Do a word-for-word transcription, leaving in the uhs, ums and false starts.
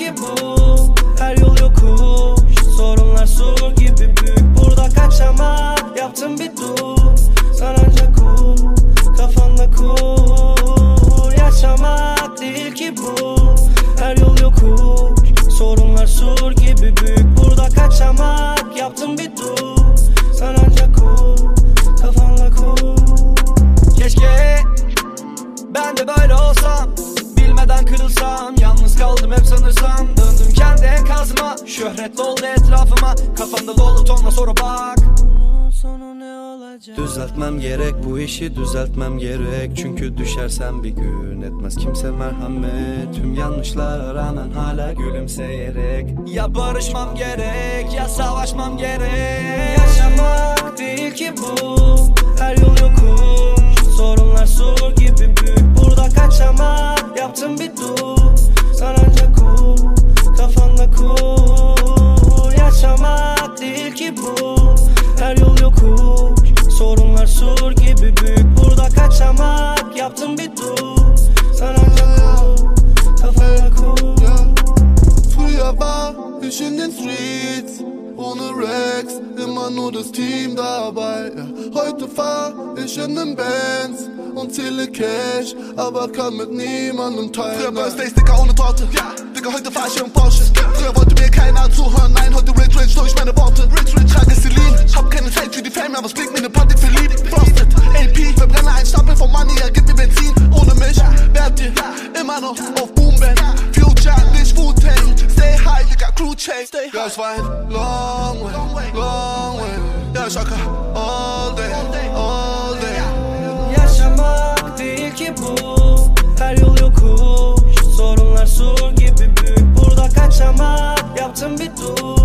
ki bu. Her yol yokuş, sorunlar sur gibi büyük. Burada kaçamak, yaptım bir dur. Sen ancak kur, kafanda kur. Yaşamak değil ki bu. Her yol yokuş, sorunlar sur gibi büyük. Burada kaçamak, yaptım bir dur. Sen ancak kur, kafanda kur. Keşke ben de böyle olsam, bilmeden kırılsam. Yalnız kaldım hep sanırsam. Döndüm kendi enkazıma, şöhret doldu etrafıma. Kafamda dolu tonla soru bak, sonu ne olacak? Düzeltmem gerek, bu işi düzeltmem gerek. Çünkü düşersem bir gün etmez kimse merhamet. Tüm yanlışlara rağmen hala gülümseyerek. Ya barışmam gerek, ya savaşmam gerek. Yaşamak değil ki bu. Her yol yokuş, sorunlar sur gibi büyük. Burada kaçamak, yaptım bir dur. Sen ancak kur, kafanda kur. Yaşamak değil ki bu. Her yol yokuş, sorunlar sur gibi büyük. Burada kaçamak, yaptım bir dur. Sen ancak kur, kafanda kur. Früher war ich in den Streets, ohne Rex, immer nur das Team dabei. Heute fahr ich in den Benz und zähle Cash, aber kann mit niemandem teilen. Früher Birthdays, Dicker, ohne Torte. Ja, Digga, heute fahr ich im Porsche. Früher wollte mir keiner zuhören, nein, heute Rich Rich durch meine Worte. Rich Rich, trage Celine, hab keine Zeit für die Fame, aber es blinkt mir ne Party verliebt. Frosted, A P, verbrenne ein Stapel von Money, er gibt mir Benzin. Ohne mich werdet ihr immer noch auf Boom Band. Future, nicht Wu-Tang, stay high, Digga, Crew Chase. Ja, es war ein long way, long way. Ja, ich rocker all day, all day. Yaşamak değil ki bu. Her yol yokuş, sorunlar sur gibi büyük. Burada kaçamak, yaptım bir dur.